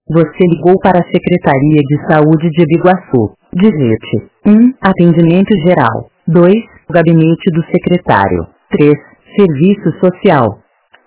Você ligou para a Secretaria de Saúde de Biguaçu. Digite 1. Atendimento geral. 2. Gabinete do secretário. 3. Serviço social.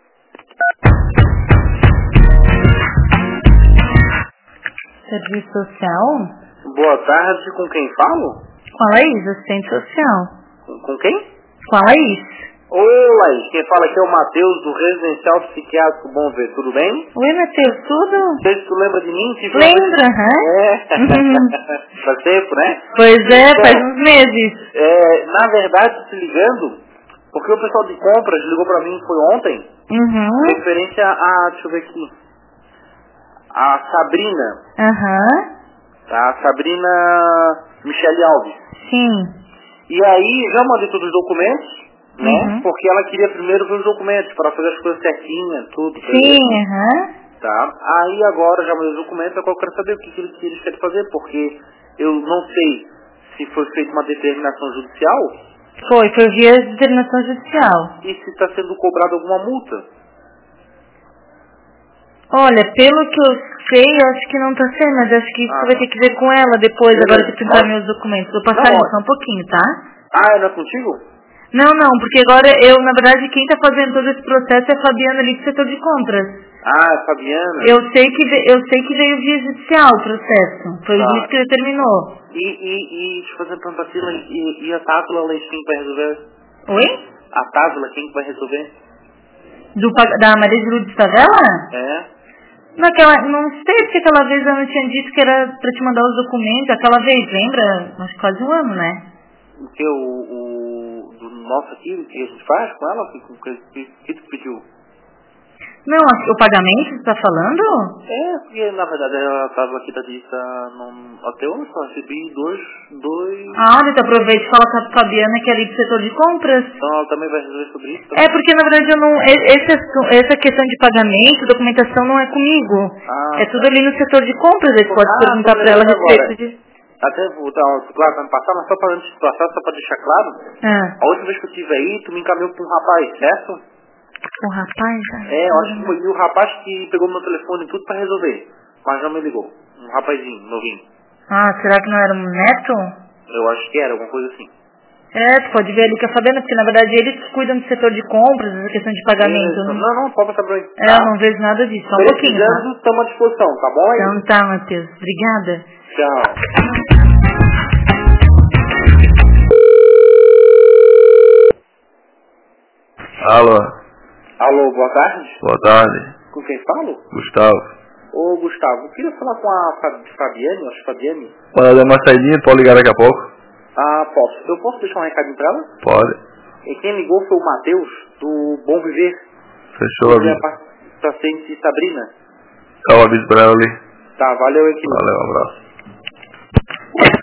Serviço social? Boa tarde, com quem falo? Com a Laís, assistente social. Com quem? Com a Laís. Ô Laís, quem fala aqui é o Matheus do Residencial Psiquiátrico Bom Ver, tudo bem? Oi, Matheus, tudo? Não sei se tu lembra de mim. Lembra, aham? É, faz tempo, né? Pois é, Então, faz uns meses. na verdade, te ligando, porque o pessoal de compras ligou pra mim, foi ontem, referente deixa eu ver aqui, a Sabrina, tá? A Sabrina Michele Alves. Sim. E aí, já mandei todos os documentos, né? Porque ela queria primeiro ver os documentos, para fazer as coisas certinhas, tudo. Sim, Tá? Aí agora já mandei os documentos, agora eu quero saber o que eles querem fazer, porque eu não sei se foi feita uma determinação judicial. Foi via determinação judicial. E se está sendo cobrada alguma multa. Olha, pelo que eu sei, eu acho que não tá sendo, mas acho que isso vai ter que ver com ela depois, agora de printar meus documentos. Vou passar ali só um pouquinho, tá? Ah, não é contigo? Não, porque agora na verdade, quem tá fazendo todo esse processo é a Fabiana ali do setor de compras. Ah, Fabiana. Eu sei que veio via judicial o processo. Foi o juiz que determinou. E deixa eu fazer uma pergunta pra Sila, e a Tátula, quem vai resolver? Oi? A Tátula, quem vai resolver? Da Maria de Lourdes Favela? É. Não sei, porque aquela vez ela tinha dito que era pra te mandar os documentos. Aquela vez, lembra? Acho que quase um ano, né? O que? Do nosso aqui, o que a gente faz com ela? O que tu pediu? Não, o pagamento, você tá falando? É, porque na verdade ela estava aqui da lista até hoje, só recebi dois... Ah, então aproveita e fala com a Fabiana que é ali do setor de compras. Então ela também vai resolver sobre isso? É, porque na verdade eu não... Essa questão de pagamento, documentação não é comigo. É tudo ali no setor de compras, aí você pode perguntar pra ela a respeito de... Até vou dar claro, pra me passar, mas só para antes de passar, só para deixar claro, a última vez que eu estive aí, tu me encaminhou para um rapaz, certo? Um rapaz? Eu acho que foi o rapaz que pegou meu telefone e tudo para resolver, mas não me ligou. Um rapazinho, novinho. Ah, será que não era um neto? Eu acho que era, alguma coisa assim. É, tu pode ver ali com a Fabiana, porque na verdade eles cuidam do setor de compras, essa questão de pagamento. Não, pode passar pra mim. Eu não vejo nada disso, só um pouquinho, tá? Estamos à disposição, tá bom aí? Então tá, Matheus. Obrigada. Tchau. Alô, boa tarde. Boa tarde. Com quem falo? Gustavo. Ô, Gustavo, eu queria falar com a Fabiane, acho Fabiane. Pode dar uma saidinha, pode ligar daqui a pouco? Ah, posso. Eu posso deixar um recadinho pra ela? Pode. E quem ligou foi o Matheus, do Bom Viver. Fechou, aviso. Paciente Sabrina. Tá, o aviso pra ela ali. Tá, valeu, equipe. Valeu, um abraço.